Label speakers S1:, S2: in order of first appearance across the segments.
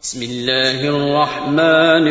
S1: بسم اللہ الرحمن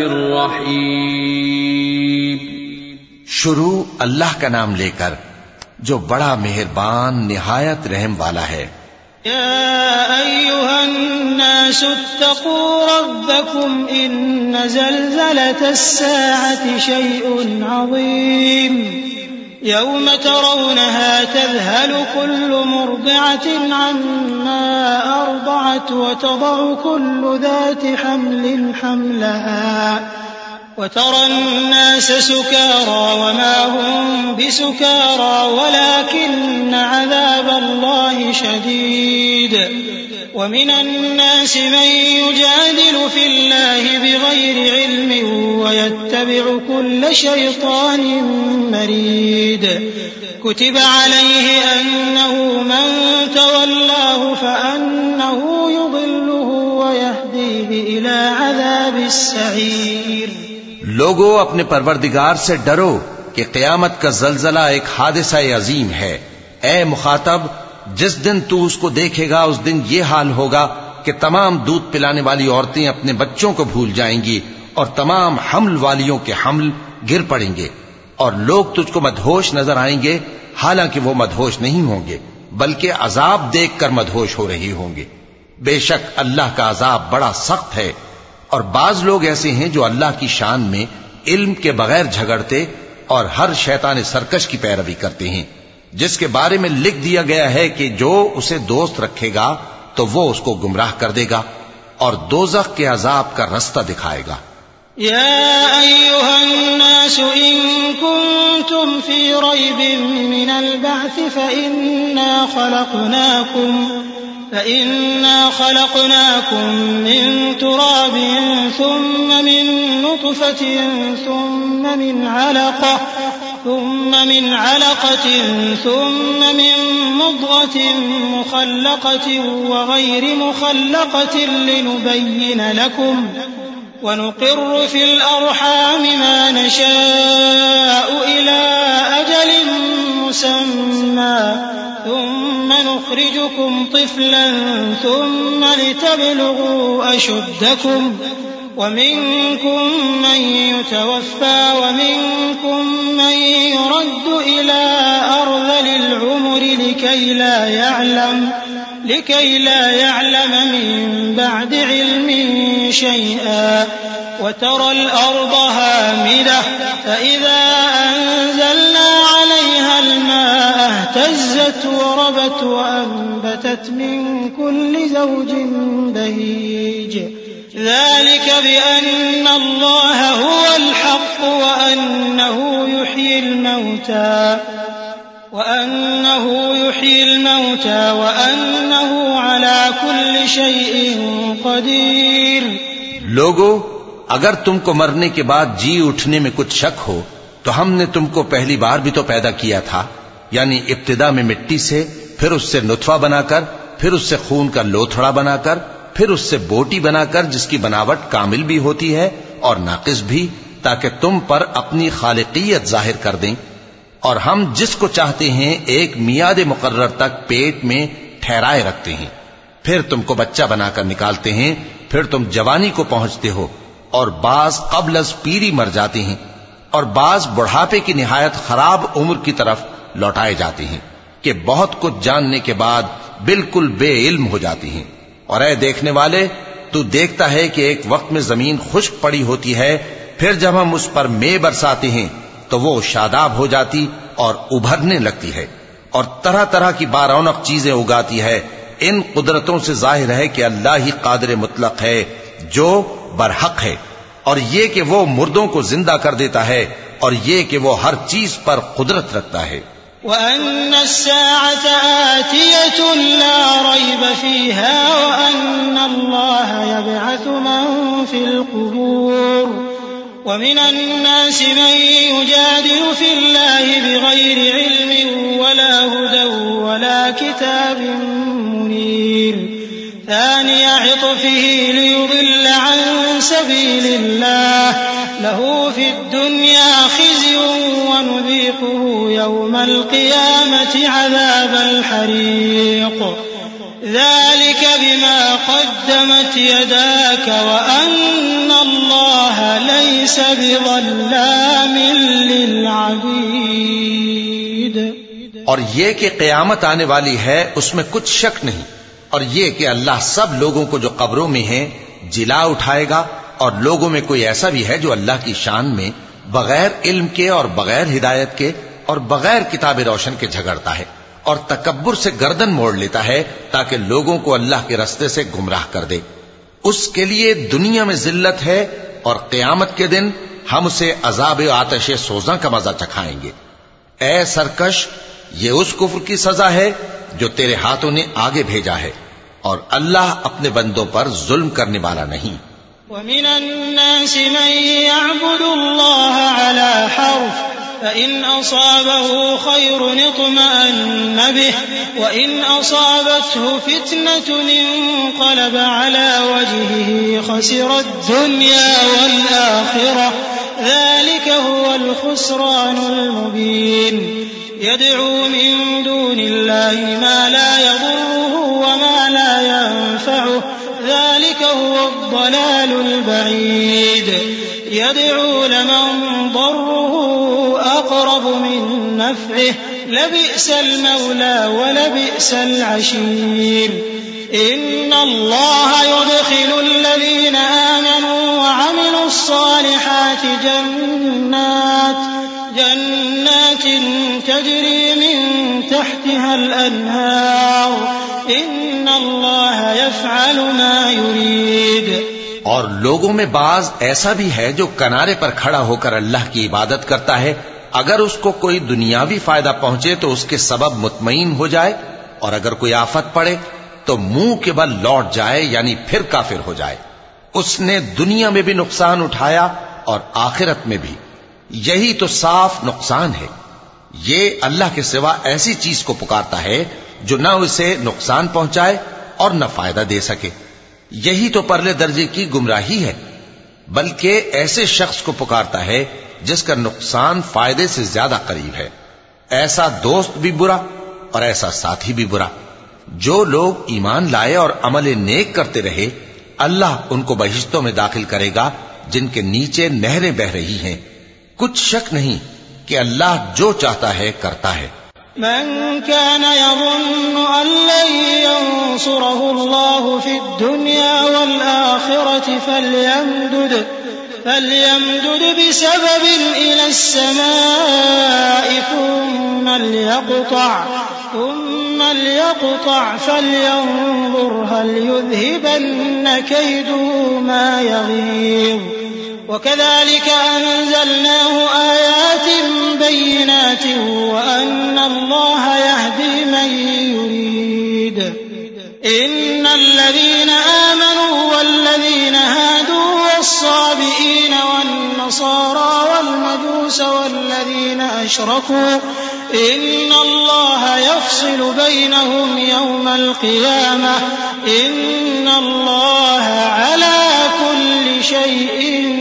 S1: الرحیم.
S2: شروع اللہ کا نام لے کر جو بڑا مہربان نہایت رحم والا ہے.
S3: يا أيها الناس اتقوا ربكم إن زلزلة الساعة شيء عظيم يوم ترونها تذهل كل مرضعة عما أرضعت وتضع كل ذات حمل حملها وترى الناس سكارى وما هم بسكارى ولكن عذاب الله شديد ومن الناس من يجادل في الله بغير علم ويتبع كل شيطان مريد كتب عليه أنه من تولاه فأنه يضله ويهديه إلى عذاب السعير.
S2: لوگو اپنے پروردگار سے ڈرو کہ قیامت کا زلزلہ ایک حادثہ عظیم ہے. اے مخاطب، جس دن تو اس کو دیکھے گا اس دن یہ حال ہوگا کہ تمام دودھ پلانے والی عورتیں اپنے بچوں کو بھول جائیں گی اور تمام حمل والیوں کے حمل گر پڑیں گے اور لوگ تجھ کو مدہوش نظر آئیں گے، حالانکہ وہ مدہوش نہیں ہوں گے بلکہ عذاب دیکھ کر مدہوش ہو رہی ہوں گے. بے شک اللہ کا عذاب بڑا سخت ہے. اور بعض لوگ ایسے ہیں جو اللہ کی شان میں علم کے بغیر جھگڑتے اور ہر شیطان سرکش کی پیروی کرتے ہیں، جس کے بارے میں لکھ دیا گیا ہے کہ جو اسے دوست رکھے گا تو وہ اس کو گمراہ کر دے گا اور دوزخ کے عذاب کا رستہ دکھائے گا.
S3: يا أيها الناس إن كنتم في ريب من البعث فإنا خلقناكم من تراب ثم من نطفة ثم من علقة ثم من مضغة مخلقة وغير مخلقة لنبين لكم ونقر في الأرحام ما نشاء إلى أجل مسمى ثم نخرجكم طفلا ثم لتبلغوا أشدكم ومنكم من يتوفى ومنكم من يرد إلى أرذل العمر لكي لا يعلم من بعد علم شيئا وترى الأرض هامدة فإذا أنزلنا عليها الماء اهتزت وربت وأنبتت من كل زوج بهيج ذلك بأن الله هو الحق وأنه يحيي الموتى وأنه على كل شيء قدير.
S2: لوگو، اگر تم کو مرنے کے بعد جی اٹھنے میں کچھ شک ہو تو ہم نے تم کو پہلی بار بھی تو پیدا کیا تھا، یعنی ابتدا میں مٹی سے، پھر اس سے نطفہ بنا کر، پھر اس سے خون کا لوتھڑا بنا کر، پھر اس سے بوٹی بنا کر جس کی بناوٹ کامل بھی ہوتی ہے اور ناقص بھی، تاکہ تم پر اپنی خالقیت ظاہر کر دیں. اور ہم جس کو چاہتے ہیں ایک میعاد مقرر تک پیٹ میں ٹھہرائے رکھتے ہیں، پھر تم کو بچہ بنا کر نکالتے ہیں، پھر تم جوانی کو پہنچتے ہو اور بعض قبل از پیری مر جاتے ہیں اور بعض بڑھاپے کی نہایت خراب عمر کی طرف لوٹائے جاتے ہیں کہ بہت کچھ جاننے کے بعد بالکل بے علم ہو جاتی ہیں. اور اے دیکھنے والے، تو دیکھتا ہے کہ ایک وقت میں زمین خشک پڑی ہوتی ہے، پھر جب ہم اس پر مے برساتے ہیں تو وہ شاداب ہو جاتی اور ابھرنے لگتی ہے اور طرح طرح کی بارونق چیزیں اگاتی ہے. ان قدرتوں سے ظاہر ہے کہ اللہ ہی قادر مطلق ہے جو برحق ہے، اور یہ کہ وہ مردوں کو زندہ کر دیتا ہے، اور یہ کہ وہ ہر چیز پر قدرت رکھتا ہے.
S3: وَأَنَّ السَّاعَةَ آتِيَةٌ لَا رَيْبَ فِيهَا وَأَنَّ اللَّهَ يَبْعَثُ مَن فِي الْقُبُورِ وَمِنَ النَّاسِ مَن يُجَادِلُ فِي اللَّهِ بِغَيْرِ عِلْمٍ وَلَا هُدًى وَلَا كِتَابٍ مُنِيرٍ ثَانِيَ عِطْفِهِ لِيُضِلَّ عَن سَبِيلِ اللَّهِ لَهُ فِي الدُّنْيَا خِزْيٌ وَنُذِيقُهُ يَوْمَ الْقِيَامَةِ عَذَابَ الْحَرِيقِ. ذلك بما قدمت يداك وأن الله ليس بظلام للعبيد.
S2: اور یہ کہ قیامت آنے والی ہے اس میں کچھ شک نہیں، اور یہ کہ اللہ سب لوگوں کو جو قبروں میں ہیں جلا اٹھائے گا، اور لوگوں میں کوئی ایسا بھی ہے جو اللہ کی شان میں بغیر علم کے اور بغیر ہدایت کے اور بغیر کتاب روشن کے جھگڑتا ہے اور تکبر سے گردن موڑ لیتا ہے تاکہ لوگوں کو اللہ کے رستے سے گمراہ کر دے. اس کے لیے دنیا میں ذلت ہے اور قیامت کے دن ہم اسے عذاب آتش سوزاں کا مزہ چکھائیں گے. اے سرکش، یہ اس کفر کی سزا ہے جو تیرے ہاتھوں نے آگے بھیجا ہے، اور اللہ اپنے بندوں پر ظلم کرنے والا نہیں.
S3: وَمِنَ النَّاسِ مَن يَعْبُدُ اللَّهَ عَلَى حَرْفٍ فَإِنْ أَصَابَهُ خَيْرٌ اطْمَأَنَّ بِهِ وَإِنْ أَصَابَتْهُ فِتْنَةٌ انقَلَبَ عَلَى وَجْهِهِ خَسِرَ الدُّنْيَا وَالْآخِرَةَ ذَلِكَ هُوَ الْخُسْرَانُ الْمُبِينُ. يَدْعُو مِن دُونِ اللَّهِ مَا لَا يَضُرُّهُ وَمَا لَا يَنفَعُهُ ذلك هو الضلال البعيد. يدعو لمن ضره أقرب من نفعه لبئس المولى ولبئس العشير. إن الله يدخل الذين آمنوا وعملوا الصالحات جنات تجري من تحتها الأنهار ان اللہ یفعل ما یرید.
S2: اور لوگوں میں بعض ایسا بھی ہے جو کنارے پر کھڑا ہو کر اللہ کی عبادت کرتا ہے، اگر اس کو کوئی دنیاوی فائدہ پہنچے تو اس کے سبب مطمئن ہو جائے، اور اگر کوئی آفت پڑے تو منہ کے بل لوٹ جائے، یعنی پھر کافر ہو جائے. اس نے دنیا میں بھی نقصان اٹھایا اور آخرت میں بھی. یہی تو صاف نقصان ہے. یہ اللہ کے سوا ایسی چیز کو پکارتا ہے جو نہ اسے نقصان پہنچائے اور نہ فائدہ دے سکے. یہی تو پرلے درجے کی گمراہی ہے. بلکہ ایسے شخص کو پکارتا ہے جس کا نقصان فائدے سے زیادہ قریب ہے. ایسا دوست بھی برا اور ایسا ساتھی بھی برا. جو لوگ ایمان لائے اور عمل نیک کرتے رہے، اللہ ان کو بہشتوں میں داخل کرے گا جن کے نیچے نہریں بہ رہی ہیں. کچھ شک نہیں کہ اللہ جو چاہتا ہے کرتا ہے.
S3: من كان يظن أن لن ينصره الله في الدنيا والآخرة فليمدد بسبب إلى السماء ثم ليقطع فلينظر هل يذهبن كيده ما يغيظ. وكذلك أنزلناه آيات بينات وأن الله يهدي من يريد. إن الذين آمنوا والذين هادوا والصابئين والنصارى والمجوس والذين أشركوا إن الله يفصل بينهم يوم القيامة إن الله على كل شيء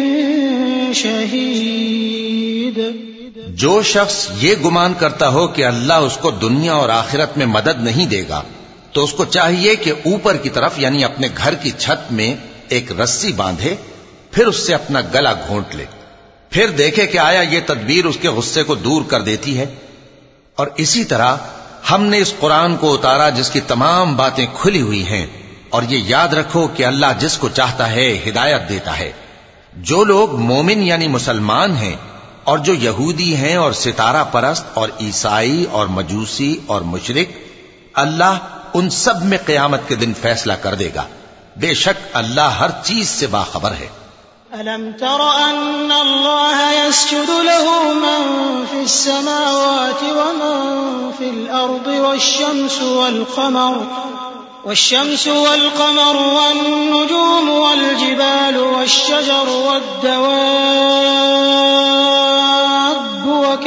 S3: شہید.
S2: جو شخص یہ گمان کرتا ہو کہ اللہ اس کو دنیا اور آخرت میں مدد نہیں دے گا تو اس کو چاہیے کہ اوپر کی طرف یعنی اپنے گھر کی چھت میں ایک رسی باندھے، پھر اس سے اپنا گلا گھونٹ لے، پھر دیکھے کہ آیا یہ تدبیر اس کے غصے کو دور کر دیتی ہے. اور اسی طرح ہم نے اس قرآن کو اتارا جس کی تمام باتیں کھلی ہوئی ہیں، اور یہ یاد رکھو کہ اللہ جس کو چاہتا ہے ہدایت دیتا ہے. جو لوگ مومن یعنی مسلمان ہیں اور جو یہودی ہیں اور ستارہ پرست اور عیسائی اور مجوسی اور مشرک، اللہ ان سب میں قیامت کے دن فیصلہ کر دے گا. بے شک اللہ ہر چیز سے باخبر ہے.
S3: أَلَمْ تَرَ أَنَّ اللَّهَ يَسْجُدُ لَهُ مَن فِي السَّمَاوَاتِ وَمَن فِي الْأَرْضِ والشمس والقمر والنجوم والجبال والشجر والدواب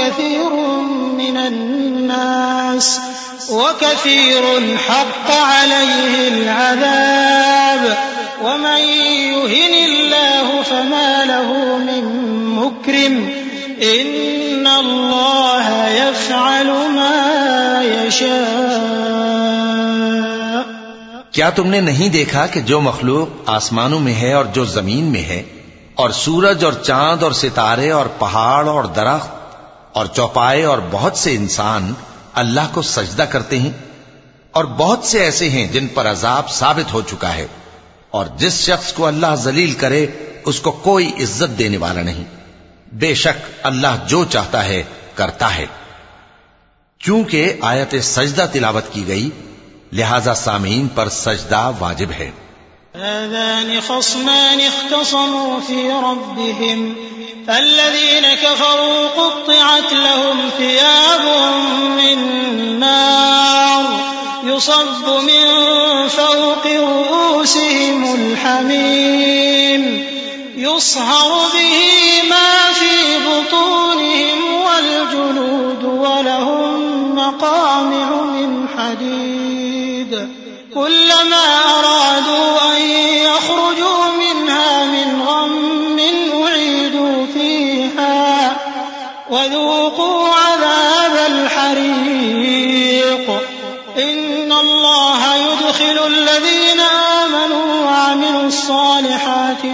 S3: وكثير حق عليه العذاب ومن يهن الله فما له من مكرم إن الله يفعل ما يشاء
S2: کیا تم نے نہیں دیکھا کہ جو مخلوق آسمانوں میں ہے اور جو زمین میں ہے، اور سورج اور چاند اور ستارے اور پہاڑ اور درخت اور چوپائے اور بہت سے انسان اللہ کو سجدہ کرتے ہیں، اور بہت سے ایسے ہیں جن پر عذاب ثابت ہو چکا ہے، اور جس شخص کو اللہ ذلیل کرے اس کو کوئی عزت دینے والا نہیں۔ بے شک اللہ جو چاہتا ہے کرتا ہے۔ چونکہ آیت سجدہ تلاوت کی گئی لہذا سامعین پر سجدہ واجب ہے۔
S3: هذان خصمان اختصموا في ربهم فالذين كفروا قطعت لهم ثياب من نار يصب من فوق رؤوسهم الحميم يصهر به ما في بطونهم والجلود ولهم مقامع من حديد كلما أرادوا أن يخرجوا منها من غم أعيدوا فيها وذوقوا عذاب الحريق إن الله يدخل الذين آمنوا وعملوا الصالحات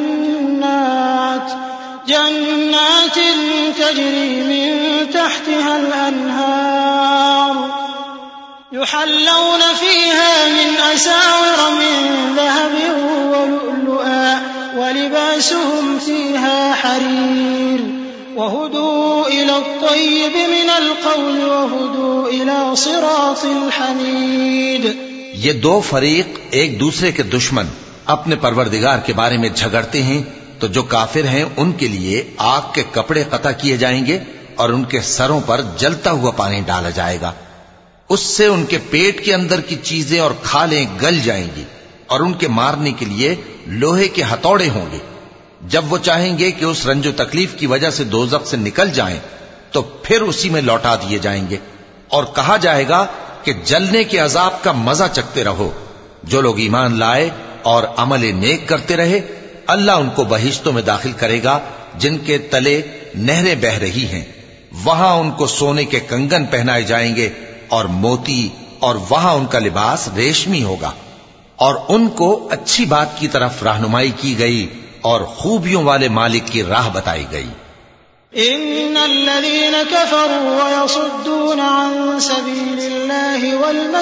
S3: جنات تجري من تحتها الأنهار يحلون فيها من أساور من ذهب ولؤلؤا ولباسهم فيها حرير وهدوا إلى الطيب من القول وهدوا إلى صراط الحميد۔
S2: یہ دو فریق ایک دوسرے کے دشمن اپنے پروردگار کے بارے میں جھگڑتے ہیں، تو جو کافر ہیں ان کے لیے آگ کے کپڑے قطع کیے جائیں گے اور ان کے سروں پر جلتا ہوا پانی ڈالا جائے گا، اس سے ان کے پیٹ کے اندر کی چیزیں اور کھالیں گل جائیں گی، اور ان کے مارنے کے لیے لوہے کے ہتھوڑے ہوں گے۔ جب وہ چاہیں گے کہ اس رنج و تکلیف کی وجہ سے دوزخ سے نکل جائیں تو پھر اسی میں لوٹا دیے جائیں گے، اور کہا جائے گا کہ جلنے کے عذاب کا مزہ چکھتے رہو۔ جو لوگ ایمان لائے اور عمل نیک کرتے رہے اللہ ان کو بہشتوں میں داخل کرے گا جن کے تلے نہریں بہ رہی ہیں، وہاں ان کو سونے کے کنگن پہنائے جائیں گے اور موتی، اور وہاں ان کا لباس ریشمی ہوگا، اور ان کو اچھی بات کی طرف رہنمائی کی گئی اور خوبیوں والے مالک کی راہ بتائی گئی۔
S3: ان الذين كفروا ويصدون عن سبيل الله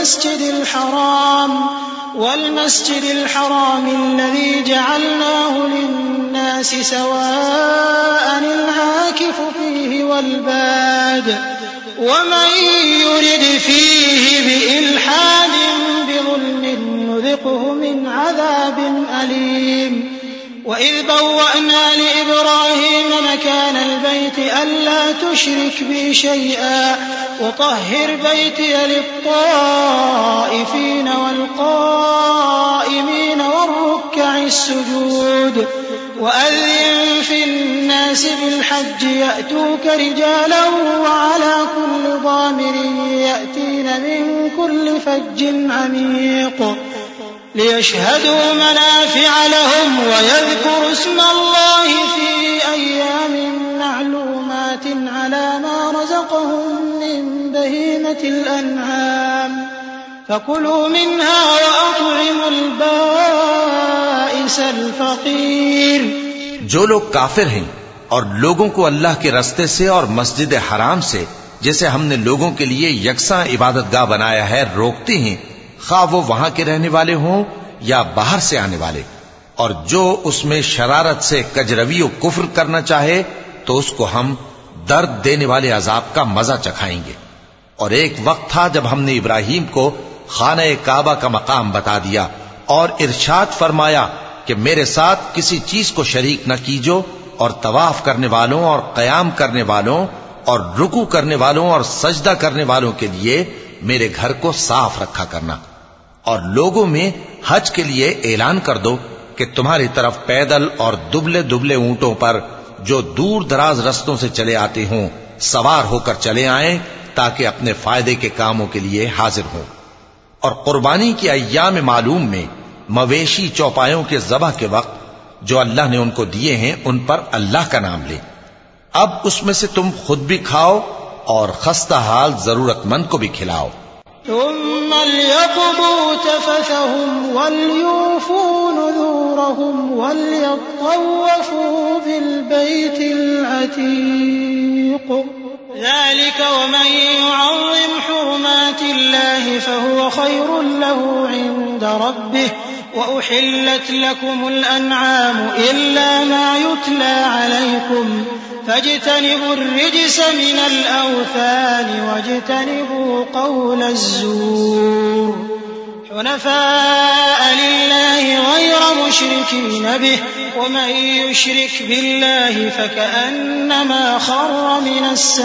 S3: والمسجد الحرام الذي جعلناه للناس سواء العاكف فيه والباد ومن يرد فيه بإلحاد بظلم نذقه من عذاب أليم وإذ بوأنا لإبراهيم مكان البيت ألا تشرك بي شيئا وطهر بيتي للطائفين والقائمين والركع السجود وأذن في الناس بالحج يأتوك رجالا وعلى كل ضامر يأتين من كل فج عميق ليشهدوا منافع لهم ويذكروا اسم الله في أيام معلومات على ما رزقهم من بهيمة الأنعام فكلوا منها وأطعموا البائس الفقير۔
S2: جو لوگ کافر ہیں اور لوگوں کو اللہ کے رستے سے اور مسجد حرام سے جسے ہم نے لوگوں کے لیے یکساں عبادت گاہ بنایا ہے روکتے ہیں، خواہ وہ وہاں کے رہنے والے ہوں یا باہر سے آنے والے، اور جو اس میں شرارت سے کجروی و کفر کرنا چاہے تو اس کو ہم درد دینے والے عذاب کا مزہ چکھائیں گے۔ اور ایک وقت تھا جب ہم نے ابراہیم کو خانہ کعبہ کا مقام بتا دیا اور ارشاد فرمایا کہ میرے ساتھ کسی چیز کو شریک نہ کیجو، اور طواف کرنے والوں اور قیام کرنے والوں اور رکوع کرنے والوں اور سجدہ کرنے والوں کے لیے میرے گھر کو صاف رکھا کرنا، اور لوگوں میں حج کے لیے اعلان کر دو کہ تمہاری طرف پیدل اور دبلے دبلے اونٹوں پر جو دور دراز رستوں سے چلے آتے ہوں سوار ہو کر چلے آئیں تاکہ اپنے فائدے کے کاموں کے لیے حاضر ہوں۔ اور قربانی کی ایام معلوم میں مویشی چوپایوں کے ذبح کے وقت جو اللہ نے ان کو دیے ہیں ان پر اللہ کا نام لیں۔ اب اس میں سے تم خود بھی کھاؤ اور خستہ حال ضرورت مند کو بھی کھلاؤ۔
S3: ثم ثم ليقضوا تفثهم وليوفوا نذورهم وليطوفوا بالبيت العتيق ذلك ومن يعظم حرمات الله فهو خير له عند ربه وأحلت لكم الأنعام إلا ما يتلى عليكم فاجتنبوا الرجس من الأوثان واجتنبوا قول الزور حنفاء لله غير مشركين به ومن يشرك بالله فكأنما خر من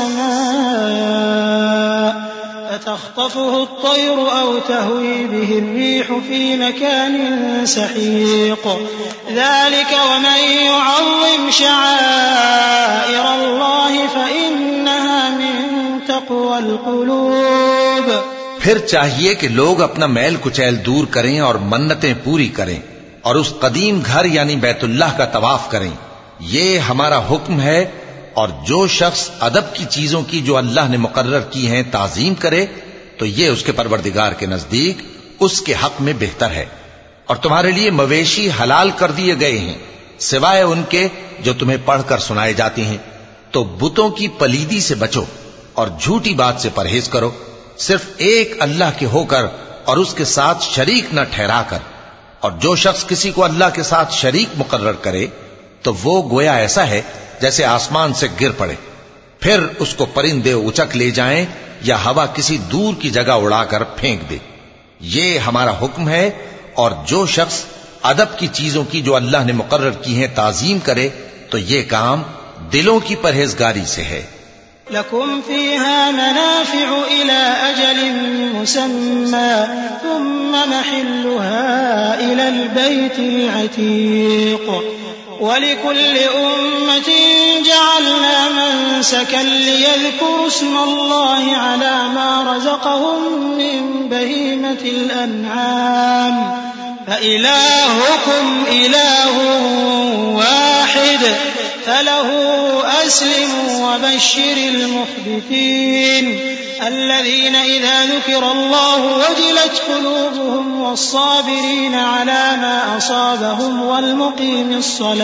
S3: السماء فتخطفه الطير أو تهوي به الريح في مكان سحيق ذلك ومن يعظم شعائر الله فإنها من تقوى القلوب.
S2: پھر چاہیے کہ لوگ اپنا میل کچیل دور کریں اور منتیں پوری کریں اور اس قدیم گھر یعنی بیت اللہ کا طواف کریں. یہ ہمارا حکم ہے. اور جو شخص ادب کی چیزوں کی جو اللہ نے مقرر کی ہیں تعظیم کرے تو یہ اس کے پروردگار کے نزدیک اس کے حق میں بہتر ہے. اور تمہارے لیے مویشی حلال کر دیے گئے ہیں سوائے ان کے جو تمہیں پڑھ کر سنائے جاتے ہیں. تو بتوں کی پلیدی سے بچو اور جھوٹی بات سے پرہیز کرو صرف ایک اللہ کے ہو کر اور اس کے ساتھ شریک نہ ٹھہرا کر. اور جو شخص کسی کو اللہ کے ساتھ شریک مقرر کرے تو وہ گویا ایسا ہے جیسے آسمان سے گر پڑے پھر اس کو پرندے اچک لے جائیں یا ہوا کسی دور کی جگہ اڑا کر پھینک دے. یہ ہمارا حکم ہے. اور جو شخص ادب کی چیزوں کی جو اللہ نے مقرر کی ہیں تعظیم کرے تو یہ کام دلوں کی پرہیزگاری سے ہے.
S3: لكم فيها منافع إلى أجل مسمى ثم محلها إلى البيت العتيق ولكل أمة جعلنا منسكا ليذكروا اسم الله على ما رزقهم من بهيمة الأنعام فإلهكم إله واحد فله أسلموا وبشر المخبتين الذين إذا ذكر الله وجلت قلوبهم والصابرين على ما أصابهم والمقيم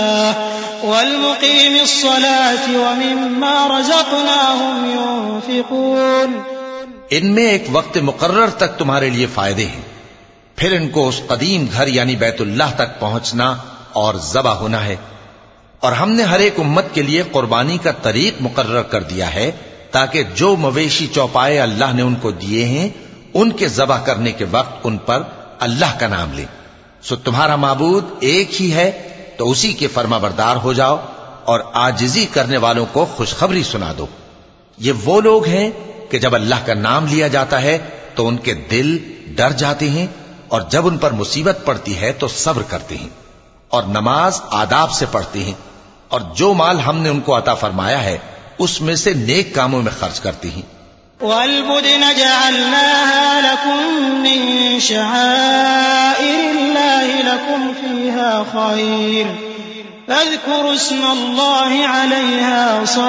S3: الصلاة ومما رزقناهم ينفقون.
S2: ان میں ایک وقت مقرر تک تمہارے لیے فائدے ہیں پھر ان کو اس قدیم گھر یعنی بیت اللہ تک پہنچنا اور ذبح ہونا ہے. اور ہم نے ہر ایک امت کے لیے قربانی کا طریق مقرر کر دیا ہے تاکہ جو مویشی چوپائے اللہ نے ان کو دیے ہیں ان کے ذبح کرنے کے وقت ان پر اللہ کا نام لیں. سو تمہارا معبود ایک ہی ہے تو اسی کے فرما بردار ہو جاؤ اور عاجزی کرنے والوں کو خوشخبری سنا دو. یہ وہ لوگ ہیں کہ جب اللہ کا نام لیا جاتا ہے تو ان کے دل ڈر جاتے ہیں اور جب ان پر مصیبت پڑتی ہے تو صبر کرتے ہیں اور نماز آداب سے پڑھتے ہیں اور جو مال ہم نے ان کو عطا فرمایا ہے اس میں سے نیک کاموں میں خرچ کرتے ہیں.
S3: وَالْبُدْنَ جَعَلْنَاهَا لَكُم مِّن شَعَائِرِ اللَّهِ لَكُمْ فِيهَا خَيْرٌ فَاذْكُرُوا اسْمَ اللَّهِ عَلَيْهَا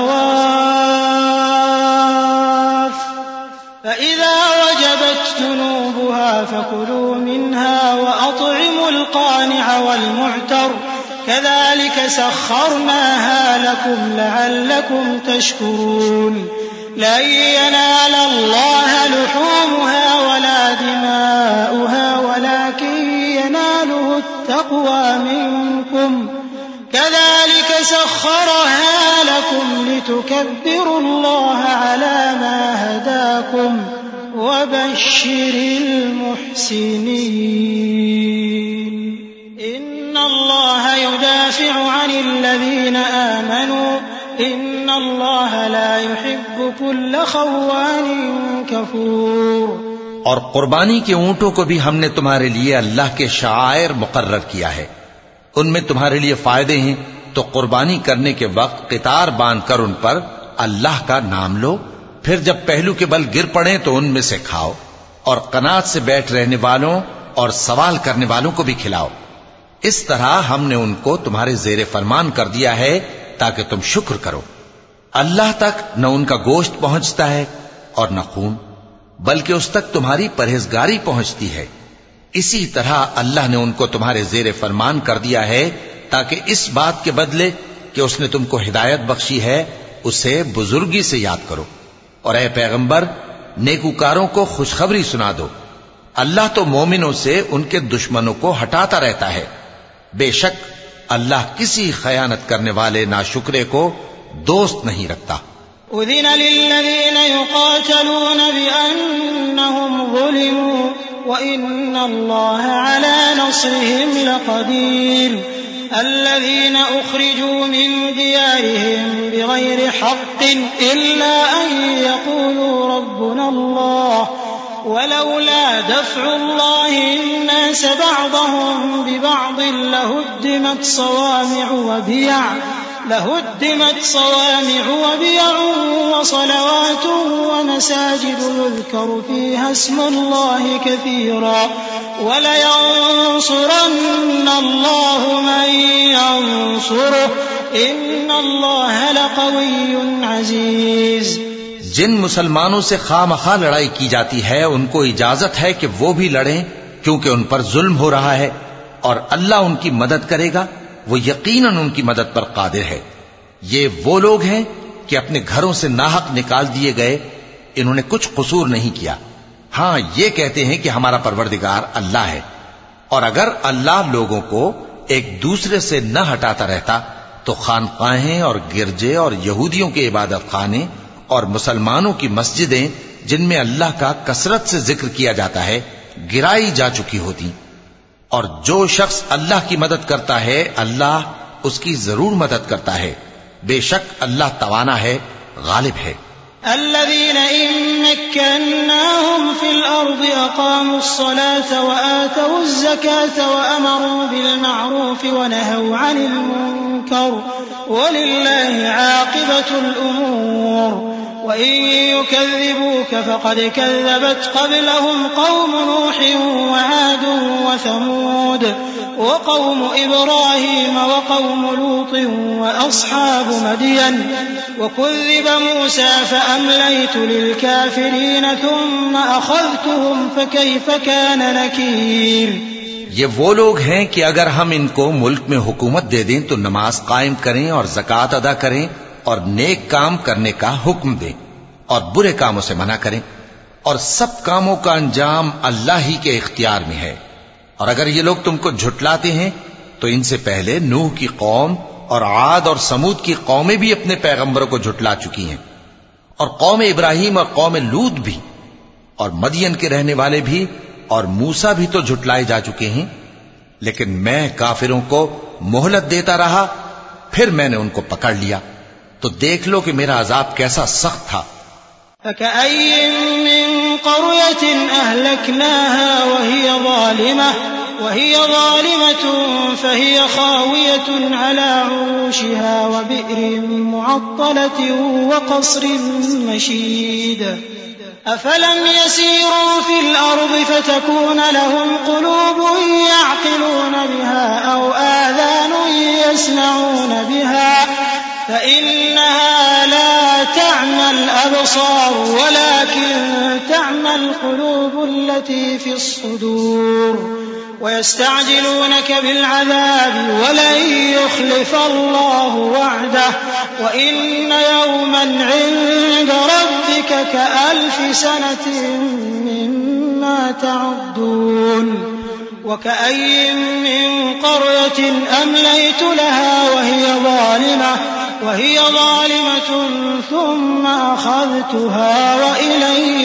S3: صَوَافَّ فَإِذَا وَجَبَتْ جُنُوبُهَا فَكُلُوا مِنْهَا وَأَطْعِمُوا الْقَانِعَ وَالْمُعْتَرَّ كَذَلِكَ سَخَّرْنَاهَا لَكُمْ لَعَلَّكُمْ تَشْكُرُونَ. لَن يَنَالَ اللَّهَ لُحُومُهَا وَلَا دِمَاؤُهَا وَلَكِن يَنَالُهُ التَّقْوَى مِنكُمْ كَذَلِكَ سَخَّرَهَا لَكُمْ لِتُكَبِّرُوا اللَّهَ عَلَى مَا هَدَاكُمْ وَبَشِّرِ الْمُحْسِنِينَ. إِنَّ اللَّهَ يُدَافِعُ عَنِ الَّذِينَ آمَنُوا إِنَّ اللَّهَ لَا يُحِبُّ كُلَّ خَوَّانٍ كَفُورٍ.
S2: اور قربانی کے اونٹوں کو بھی ہم نے تمہارے لیے اللہ کے شعائر مقرر کیا ہے. ان میں تمہارے لیے فائدے ہیں تو قربانی کرنے کے وقت قطار باندھ کر ان پر اللہ کا نام لو. پھر جب پہلو کے بل گر پڑیں تو ان میں سے کھاؤ اور قناعت سے بیٹھ رہنے والوں اور سوال کرنے والوں کو بھی کھلاؤ. اس طرح ہم نے ان کو تمہارے زیر فرمان کر دیا ہے تاکہ تم شکر کرو. اللہ تک نہ ان کا گوشت پہنچتا ہے اور نہ خون. بلکہ اس تک تمہاری پرہیزگاری پہنچتی ہے۔ اسی طرح اللہ نے ان کو تمہارے زیر فرمان کر دیا ہے تاکہ اس بات کے بدلے کہ اس نے تم کو ہدایت بخشی ہے اسے بزرگی سے یاد کرو۔ اور اے پیغمبر، نیکوکاروں کو خوشخبری سنا دو، اللہ تو مومنوں سے ان کے دشمنوں کو ہٹاتا رہتا ہے، بے شک اللہ کسی خیانت کرنے والے ناشکرے کو دوست نہیں رکھتا۔
S3: أذن للذين يقاتلون بأنهم ظلموا وإن الله على نصرهم لقدير الذين أخرجوا من ديارهم بغير حق إلا أن يقولوا ربنا الله ولولا دفع الله الناس بعضهم ببعض لهدمت صوامع وبيع وصلوات ومساجد يذكر فيها اسم الله كثيرا ولينصرن الله من ينصره إن الله لقوي عزيز۔
S2: جن مسلمانوں سے خواہ لڑائی کی جاتی ہے ان کو اجازت ہے کہ وہ بھی لڑیں، کیونکہ ان پر ظلم ہو رہا ہے، اور اللہ ان کی مدد کرے گا، وہ یقیناً ان کی مدد پر قادر ہے۔ یہ وہ لوگ ہیں کہ اپنے گھروں سے ناحق نکال دیے گئے، انہوں نے کچھ قصور نہیں کیا، ہاں یہ کہتے ہیں کہ ہمارا پروردگار اللہ ہے۔ اور اگر اللہ لوگوں کو ایک دوسرے سے نہ ہٹاتا رہتا تو خانقاہیں اور گرجے اور یہودیوں کے عبادت خانے اور مسلمانوں کی مسجدیں جن میں اللہ کا کثرت سے ذکر کیا جاتا ہے گرائی جا چکی ہوتی۔ اور جو شخص اللہ کی مدد کرتا ہے اللہ اس کی ضرور مدد کرتا ہے، بے شک اللہ توانا ہے، غالب ہے۔
S3: الذين إن مكناهم في الأرض أقاموا الصلاة وآتوا الزكاة وأمروا بالمعروف ونهوا عن المنكر ولله عاقبة الأمور وإن يكذبوك فقد كذبت قبلهم قوم نوح وعاد وثمود وقوم إبراهيم وقوم لوط وأصحاب مدين وكذب موسى فأمليت للكافرين ثم أخذتهم فكيف كان نكير۔
S2: یہ وہ لوگ ہیں کہ اگر ہم ان کو ملک میں حکومت دے دیں تو نماز قائم کریں اور زکوٰۃ ادا کریں اور نیک کام کرنے کا حکم دیں اور برے کاموں سے منع کریں، اور سب کاموں کا انجام اللہ ہی کے اختیار میں ہے۔ اور اگر یہ لوگ تم کو جھٹلاتے ہیں تو ان سے پہلے نوح کی قوم اور عاد اور سمود کی قومیں بھی اپنے پیغمبروں کو جھٹلا چکی ہیں، اور قوم ابراہیم اور قوم لوط بھی، اور مدین کے رہنے والے بھی، اور موسیٰ بھی تو جھٹلائے جا چکے ہیں، لیکن میں کافروں کو مہلت دیتا رہا، پھر میں نے ان کو پکڑ لیا، تو دیکھ لو کہ میرا عذاب کیسا سخت تھا۔
S3: فكأي من قرية أهلكناها وهي ظالمة فهي خاوية على عروشها وبئر معطلة وقصر مشيد أفلم يسيروا في الأرض فتكون لهم قلوب يعقلون بها أو آذان يسمعون بها فإنها لا تعمى الأبصار ولكن تعمى القلوب التي في الصدور ويستعجلونك بالعذاب ولن يخلف الله وعده وإن يوما عند ربك كألف سنة مما تعدون وكأي من قرية أمليت لها وهي ظالمة ثم أخذتها وإلي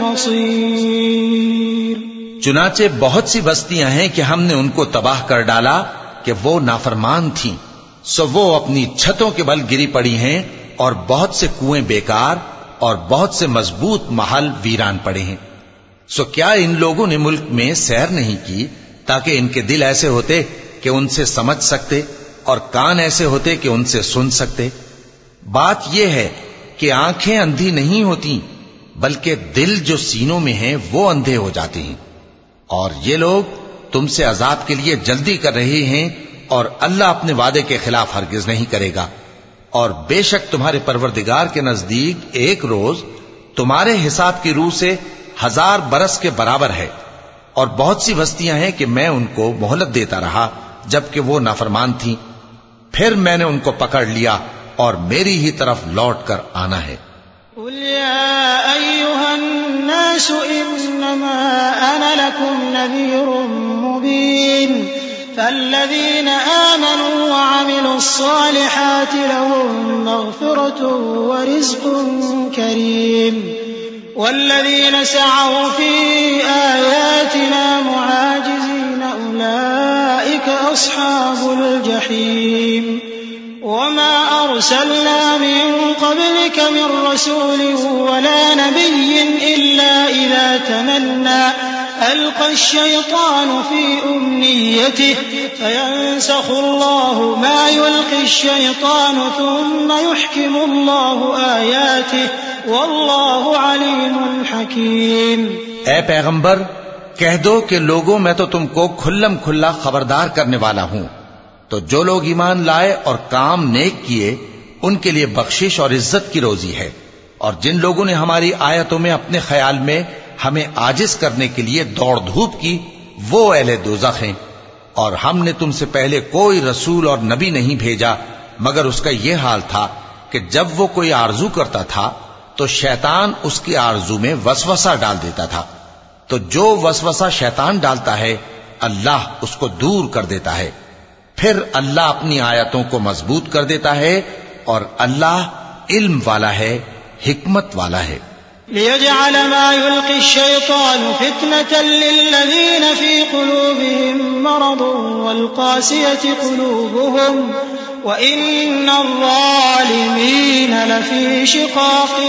S3: المصير۔
S2: چنانچہ بہت سی بستیاں ہیں کہ ہم نے ان کو تباہ کر ڈالا کہ وہ نافرمان تھیں، سو وہ اپنی چھتوں کے بل گری پڑی ہیں، اور بہت سے کنویں بیکار اور بہت سے مضبوط محل ویران پڑے ہیں۔ سو کیا ان لوگوں نے ملک میں سیر نہیں کی تاکہ ان کے دل ایسے ہوتے کہ ان سے سمجھ سکتے اور کان ایسے ہوتے کہ ان سے سن سکتے؟ بات یہ ہے کہ آنکھیں اندھی نہیں ہوتی، بلکہ دل جو سینوں میں ہیں وہ اندھے ہو جاتے ہیں۔ اور یہ لوگ تم سے عذاب کے لیے جلدی کر رہے ہیں، اور اللہ اپنے وعدے کے خلاف ہرگز نہیں کرے گا۔ اور بے شک تمہارے پروردگار کے نزدیک ایک روز تمہارے حساب کی روح سے 1000 برس کے برابر ہے، اور بہت سی بستیاں ہیں کہ میں ان کو مہلت دیتا رہا جبکہ وہ نافرمان تھیں، پھر میں نے ان کو پکڑ لیا اور میری ہی طرف لوٹ کر آنا ہے۔
S3: قل يا أيها الناس إنما أنا لكم نذير مبين فالذين آمنوا وعملوا الصالحات لهم مغفرة ورزق كريم والذين سعوا في آياتنا معاجزين أولئك أصحاب الجحيم وما أرسلنا من قبلك من رسول ولا نبي إلا إذا تمنى ألقى الشيطان في أمنيته فينسخ الله ما يلقي الشيطان ثم يحكم الله آياته والله عليم حكيم۔
S2: اے پیغمبر کہہ دو کہ لوگوں میں تو تم کو کھلم کھلا خبردار کرنے والا ہوں، تو جو لوگ ایمان لائے اور کام نیک کیے ان کے لیے بخشش اور عزت کی روزی ہے، اور جن لوگوں نے ہماری آیتوں میں اپنے خیال میں ہمیں عاجز کرنے کے لیے دوڑ دھوپ کی وہ اہل دوزخ ہیں۔ اور ہم نے تم سے پہلے کوئی رسول اور نبی نہیں بھیجا مگر اس کا یہ حال تھا کہ جب وہ کوئی آرزو کرتا تھا تو شیطان اس کی آرزو میں وسوسہ ڈال دیتا تھا، تو جو وسوسہ شیطان ڈالتا ہے اللہ اس کو دور کر دیتا ہے، پھر اللہ اپنی آیتوں کو مضبوط کر دیتا ہے، اور اللہ علم والا ہے، حکمت والا ہے۔
S3: ليجعل ما يلقي الشيطان فتنة للذين في قلوبهم مرض والقاسية قلوبهم وإن الظالمين لفي شقاق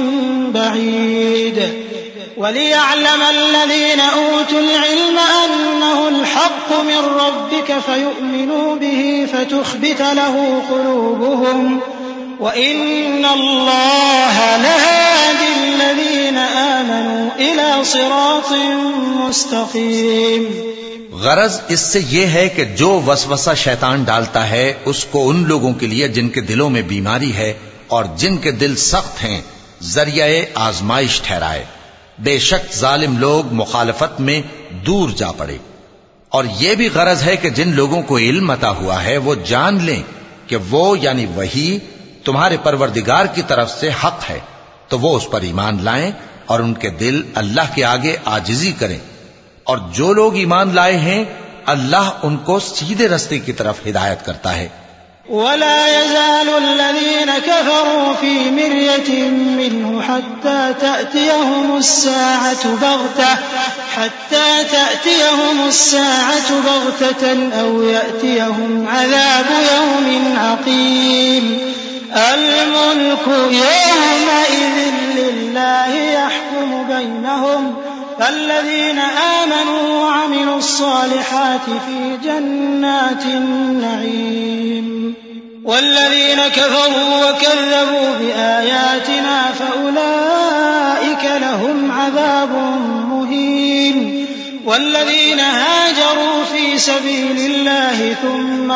S3: بعيد وليعلم الذين أوتوا العلم أنه الحق من ربك فيؤمنوا به فتخبت له قلوبهم وَإِنَّ اللَّهَ لَهَادِ الَّذِينَ آمَنُوا إِلَى صِرَاطٍ مُسْتَقِيمٍ۔
S2: غرض اس سے یہ ہے کہ جو وسوسہ شیطان ڈالتا ہے اس کو ان لوگوں کے لیے جن کے دلوں میں بیماری ہے اور جن کے دل سخت ہیں ذریعہ آزمائش ٹھہرائے۔ بے شک ظالم لوگ مخالفت میں دور جا پڑے۔ اور یہ بھی غرض ہے کہ جن لوگوں کو علم عطا ہوا ہے وہ جان لیں کہ وہ یعنی وحی تمہارے پروردگار کی طرف سے حق ہے، تو وہ اس پر ایمان لائیں اور ان کے دل اللہ کے آگے عاجزی کریں، اور جو لوگ ایمان لائے ہیں اللہ ان کو سیدھے رستے کی طرف ہدایت کرتا ہے۔
S3: ولا يزال الذين كفروا في مرية منه حتى تأتيهم الساعة بغتة أو يأتيهم عذاب يوم عقيم الملك يومئذ لله يحكم بينهم فالذين آمنوا وعملوا الصالحات في جنات النعيم والذين كفروا وكذبوا بآياتنا فأولئك لهم عذاب مهين والذين هاجروا في سبيل الله ثم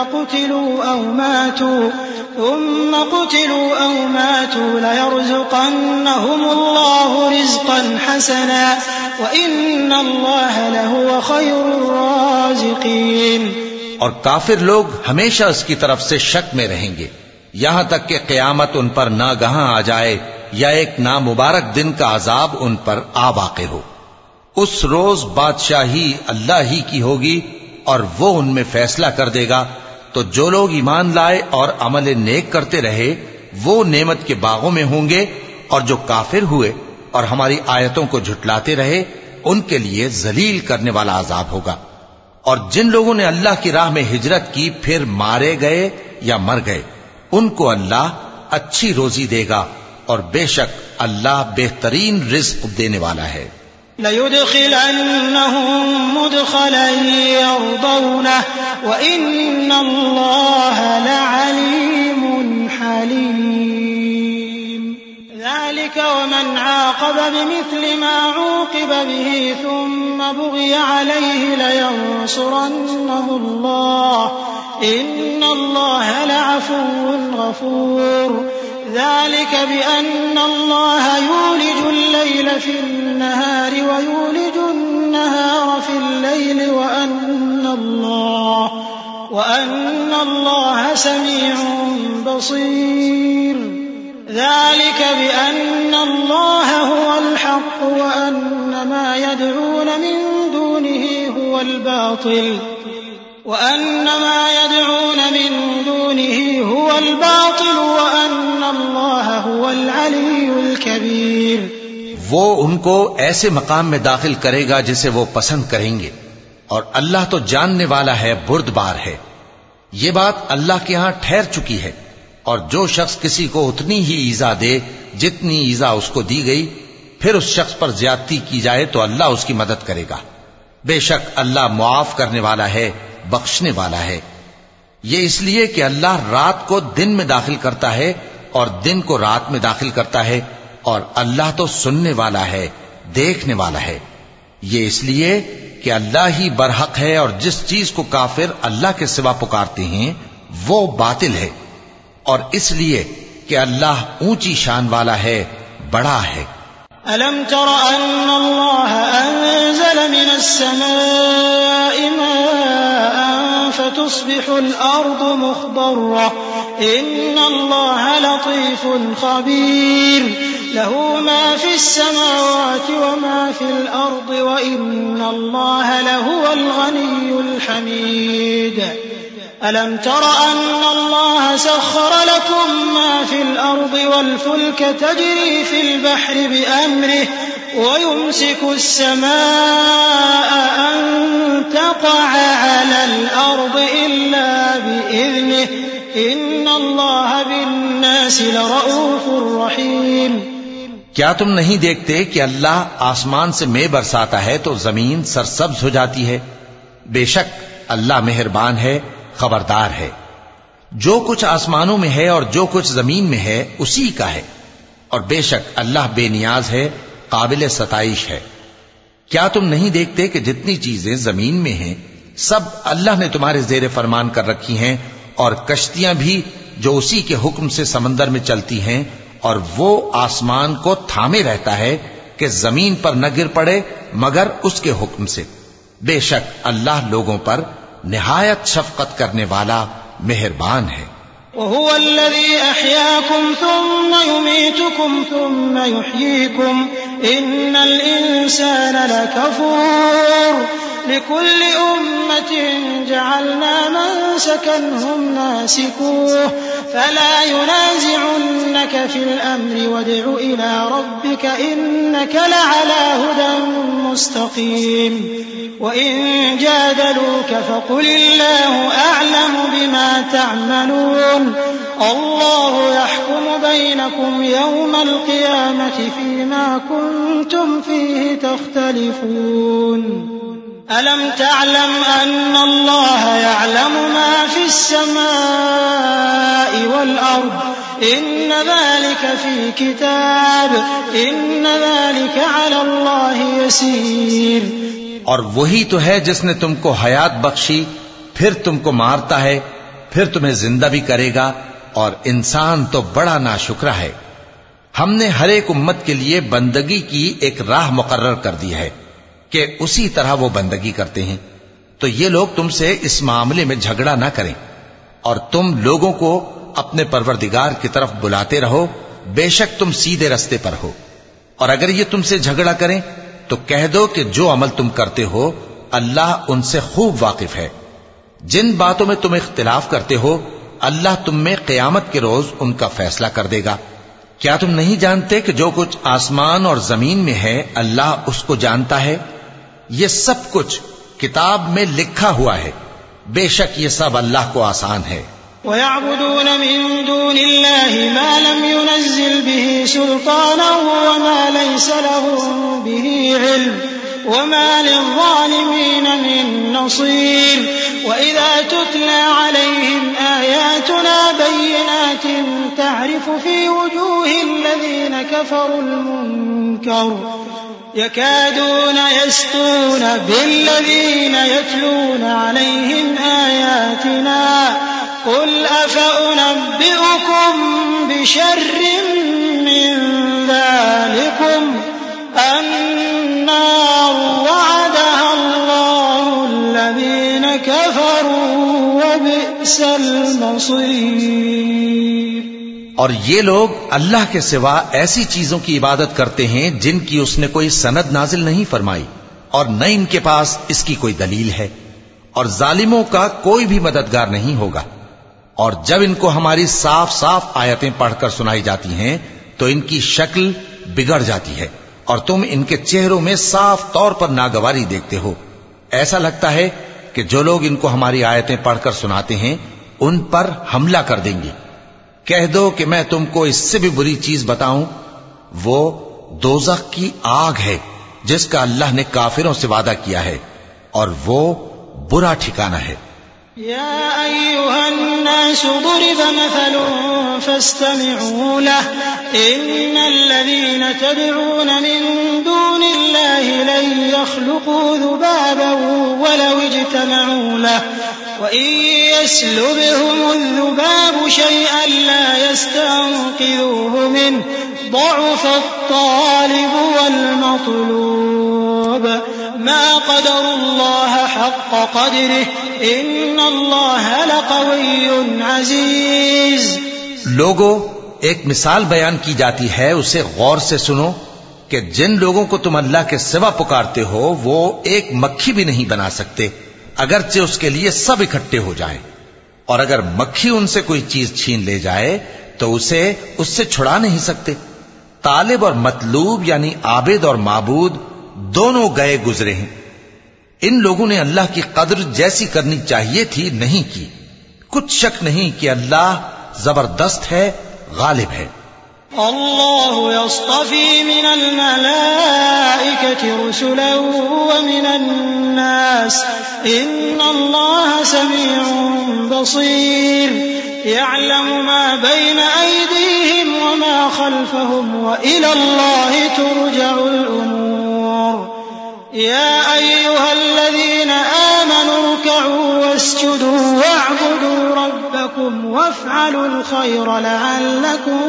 S3: قتلوا أو ماتوا ليرزقنهم الله رزقا حسنا وإن الله لهو خير الرازقين۔
S2: اور کافر لوگ ہمیشہ اس کی طرف سے شک میں رہیں گے یہاں تک کہ قیامت ان پر ناگہاں آ جائے یا ایک نامبارک دن کا عذاب ان پر آ واقع ہو۔ اس روز بادشاہی اللہ ہی کی ہوگی اور وہ ان میں فیصلہ کر دے گا، تو جو لوگ ایمان لائے اور عمل نیک کرتے رہے وہ نعمت کے باغوں میں ہوں گے، اور جو کافر ہوئے اور ہماری آیتوں کو جھٹلاتے رہے ان کے لیے ذلیل کرنے والا عذاب ہوگا۔ اور جن لوگوں نے اللہ کی راہ میں ہجرت کی پھر مارے گئے یا مر گئے ان کو اللہ اچھی روزی دے گا، اور بے شک اللہ بہترین رزق دینے والا ہے۔
S3: لَيُدْخِلَنَّهُم مُّدْخَلًا يَرْضَوْنَهُ وَإِنَّ اللَّهَ لَعَلِيمٌ حَلِيمٌ۔ ذَلِكَ وَمَنْ عَاقَبَ بِمِثْلِ مَا عُوقِبَ بِهِ ثُمَّ بُغِيَ عَلَيْهِ لَيَنصُرَنَّهُ اللَّهُ إِنَّ اللَّهَ لَعَفُوٌّ غَفُورٌ۔ ذلك بأن الله يولج الليل في النهار ويولج النهار في الليل وأن الله سميع بصير ذلك بأن الله هو الحق وأن ما يدعون من دونه هو الباطل وأن الله هو العلي الكبير.
S2: وہ ان کو ایسے مقام میں داخل کرے گا جسے وہ پسند کریں گے، اور اللہ تو جاننے والا ہے، بردبار ہے. یہ بات اللہ کے ہاں ٹھہر چکی ہے، اور جو شخص کسی کو اتنی ہی ایذا دے جتنی ایذا اس کو دی گئی، پھر اس شخص پر زیادتی کی جائے تو اللہ اس کی مدد کرے گا. بے شک اللہ معاف کرنے والا ہے، بخشنے والا ہے. یہ اس لیے کہ اللہ رات کو دن میں داخل کرتا ہے اور دن کو رات میں داخل کرتا ہے، اور اللہ تو سننے والا ہے، دیکھنے والا ہے. یہ اس لیے کہ اللہ ہی برحق ہے، اور جس چیز کو کافر اللہ کے سوا پکارتے ہیں وہ باطل ہے، اور اس لیے کہ اللہ اونچی شان والا ہے، بڑا ہے.
S3: ألم تر أن الله أنزل من السماء ماء فتصبح الأرض مخضرة إن الله لطيف خبير له ما في السماوات وما في الأرض وإن الله لهو الغني الحميد. ألم تر أن الله سخر لكم ما في الأرض والفلك تجري في البحر بأمره ويمسك السماء أن تقع على الأرض إلا بإذنه إن الله بالناس لرؤوف رحيم.
S2: کیا تم نہیں دیکھتے کہ اللہ آسمان سے مے برساتا ہے تو زمین سرسبز ہو جاتی ہے؟ بے شک اللہ مہربان ہے، خبردار ہے. جو کچھ آسمانوں میں ہے اور جو کچھ زمین میں ہے اسی کا ہے، اور بے شک اللہ بے نیاز ہے، قابل ستائش ہے. کیا تم نہیں دیکھتے کہ جتنی چیزیں زمین میں ہیں سب اللہ نے تمہارے زیر فرمان کر رکھی ہیں، اور کشتیاں بھی جو اسی کے حکم سے سمندر میں چلتی ہیں، اور وہ آسمان کو تھامے رہتا ہے کہ زمین پر نہ گر پڑے مگر اس کے حکم سے. بے شک اللہ لوگوں پر نہایت شفقت کرنے والا مہربان ہے.
S3: وهو الذي أحياكم ثم يميتكم ثم يحييكم إن الإنسان لكفور لكل أمة جعلنا منسكا هم ناسكوه فلا ينازعنك في الأمر وادع إلى ربك إنك لعلى هدى مستقيم. وإن جادلوك فقل الله أعلم بما تعملون الله يحكم بينكم يوم القيامة فيما كنتم فيه تختلفون. ألم تعلم أن الله يعلم ما في السماء والأرض إن ذلك في كتاب إن ذلك على الله يسير.
S2: اور وہی تو ہے جس نے تم کو حیات بخشی، پھر تم کو مارتا ہے، پھر تمہیں زندہ بھی کرے گا، اور انسان تو بڑا ناشکرا ہے. ہم نے ہر ایک امت کے لیے بندگی کی ایک راہ مقرر کر دی ہے کہ اسی طرح وہ بندگی کرتے ہیں. تو یہ لوگ تم سے اس معاملے میں جھگڑا نہ کریں، اور تم لوگوں کو اپنے پروردگار کی طرف بلاتے رہو، بے شک تم سیدھے رستے پر ہو. اور اگر یہ تم سے جھگڑا کریں تو کہہ دو کہ جو عمل تم کرتے ہو اللہ ان سے خوب واقف ہے. جن باتوں میں تم اختلاف کرتے ہو اللہ تم میں قیامت کے روز ان کا فیصلہ کر دے گا. کیا تم نہیں جانتے کہ جو کچھ آسمان اور زمین میں ہے اللہ اس کو جانتا ہے؟ یہ سب کچھ کتاب میں لکھا ہوا ہے. بے شک یہ سب اللہ کو آسان ہے.
S3: وَيَعْبُدُونَ مِن دُونِ اللَّهِ مَا لَمْ يُنَزِّلْ بِهِ سُلْطَانًا وَمَا لَيْسَ لَهُم بِهِ عِلْمٌ وَمَا لِلظَّالِمِينَ مِن نَّصِيرٍ. وَإِذَا تُتْلَىٰ عَلَيْهِمْ آيَاتُنَا بَيِّنَاتٍ تَعْرِفُ فِي وُجُوهِ الَّذِينَ كَفَرُوا الْمُنكَرَ يَكَادُونَ يَسْطُونَ بِالَّذِينَ يَتْلُونَ عَلَيْهِمْ آيَاتِنَا قُلْ أَفَأُنَبِّئُكُم بشر من ذلكم النار وعدها الله الذين كفروا وبئس المصير۔
S2: اور یہ لوگ اللہ کے سوا ایسی چیزوں کی عبادت کرتے ہیں جن کی اس نے کوئی سند نازل نہیں فرمائی، اور نہ ان کے پاس اس کی کوئی دلیل ہے، اور ظالموں کا کوئی بھی مددگار نہیں ہوگا۔ اور جب ان کو ہماری صاف صاف آیتیں پڑھ کر سنائی جاتی ہیں تو ان کی شکل بگڑ جاتی ہے، اور تم ان کے چہروں میں صاف طور پر ناگواری دیکھتے ہو۔ ایسا لگتا ہے کہ جو لوگ ان کو ہماری آیتیں پڑھ کر سناتے ہیں ان پر حملہ کر دیں گے۔ کہہ دو کہ میں تم کو اس سے بھی بری چیز بتاؤں، وہ دوزخ کی آگ ہے جس کا اللہ نے کافروں سے وعدہ کیا ہے، اور وہ برا ٹھکانہ ہے۔
S3: يا أيها الناس ضرب مثل فاستمعوا له إن الذين تدعون من دون الله لن يخلقوا ذبابا ولو اجتمعوا له وإن يسلبهم الذباب شيئا لا يستنقذوه منه ضعف الطالب والمطلوب ما قدر الله حق قدره ان اللہ لقوی عزیز۔
S2: لوگو، ایک مثال بیان کی جاتی ہے، اسے غور سے سنو کہ جن لوگوں کو تم اللہ کے سوا پکارتے ہو وہ ایک مکھی بھی نہیں بنا سکتے اگرچہ اس کے لیے سب اکٹھے ہو جائیں، اور اگر مکھی ان سے کوئی چیز چھین لے جائے تو اسے اس سے چھڑا نہیں سکتے۔ طالب اور مطلوب یعنی عابد اور معبود دونوں گئے گزرے ہیں۔ ان لوگوں نے اللہ کی قدر جیسی کرنی چاہیے تھی نہیں کی۔ کچھ شک نہیں کہ اللہ زبردست ہے، غالب ہے۔
S3: اللہ یصطفی من الملائکة رسلا ومن الناس ان اللہ سمیع بصیر يعلم ما بين أيديهم وما خلفهم وإلى الله ترجع الأمور يا أيها الذين آمنوا اركعوا واسجدوا واعبدوا ربكم وافعلوا الخير لعلكم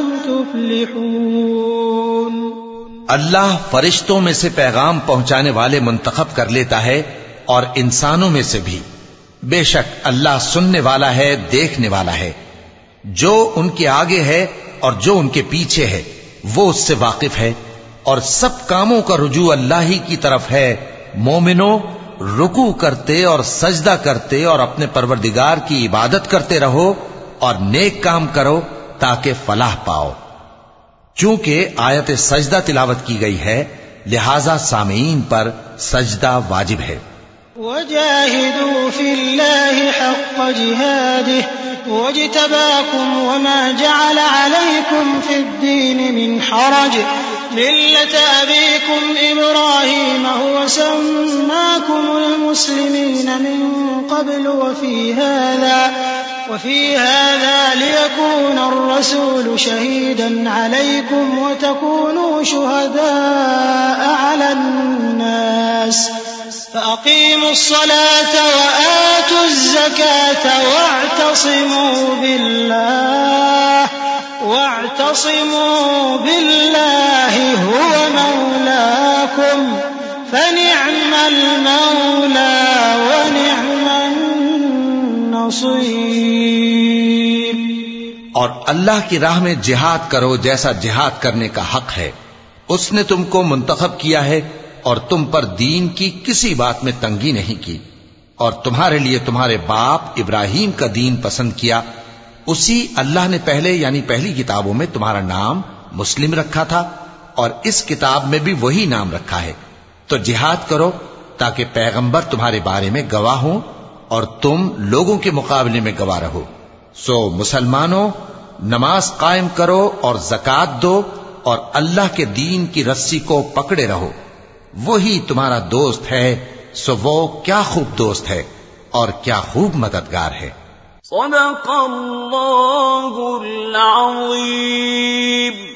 S3: تفلحون۔
S2: اللہ فرشتوں میں سے پیغام پہنچانے والے منتخب کر لیتا ہے اور انسانوں میں سے بھی۔ بے شک اللہ سننے والا ہے، دیکھنے والا ہے۔ جو ان کے آگے ہے اور جو ان کے پیچھے ہے وہ اس سے واقف ہے، اور سب کاموں کا رجوع اللہ ہی کی طرف ہے۔ مومنوں، رکوع کرتے اور سجدہ کرتے اور اپنے پروردگار کی عبادت کرتے رہو اور نیک کام کرو تاکہ فلاح پاؤ۔ چونکہ آیت سجدہ تلاوت کی گئی ہے لہذا سامعین پر سجدہ واجب ہے۔
S3: وجاهدوا في الله حق جهاده واجتباكم وما جعل عليكم في الدين من حرج ملة أبيكم إبراهيم هو سماكم المسلمين من قبل وفي هذا ليكون الرسول شهيدا عليكم وتكونوا شهداء على الناس فأقيموا الصلاة وآتوا الزكاة واعتصموا بالله هو مولاكم فنعم المولى ونعم النصير۔
S2: اور اللہ کی راہ میں جہاد کرو جیسا جہاد کرنے کا حق ہے۔ اس نے تم کو منتخب کیا ہے اور تم پر دین کی کسی بات میں تنگی نہیں کی، اور تمہارے لیے تمہارے باپ ابراہیم کا دین پسند کیا۔ اسی اللہ نے پہلے یعنی پہلی کتابوں میں تمہارا نام مسلم رکھا تھا، اور اس کتاب میں بھی وہی نام رکھا ہے۔ تو جہاد کرو تاکہ پیغمبر تمہارے بارے میں گواہ ہوں اور تم لوگوں کے مقابلے میں گواہ رہو۔ سو مسلمانوں، نماز قائم کرو اور زکات دو اور اللہ کے دین کی رسی کو پکڑے رہو، وہی تمہارا دوست ہے۔ سو وہ کیا خوب دوست ہے اور کیا خوب مددگار ہے۔
S1: صدق اللہ العظیم۔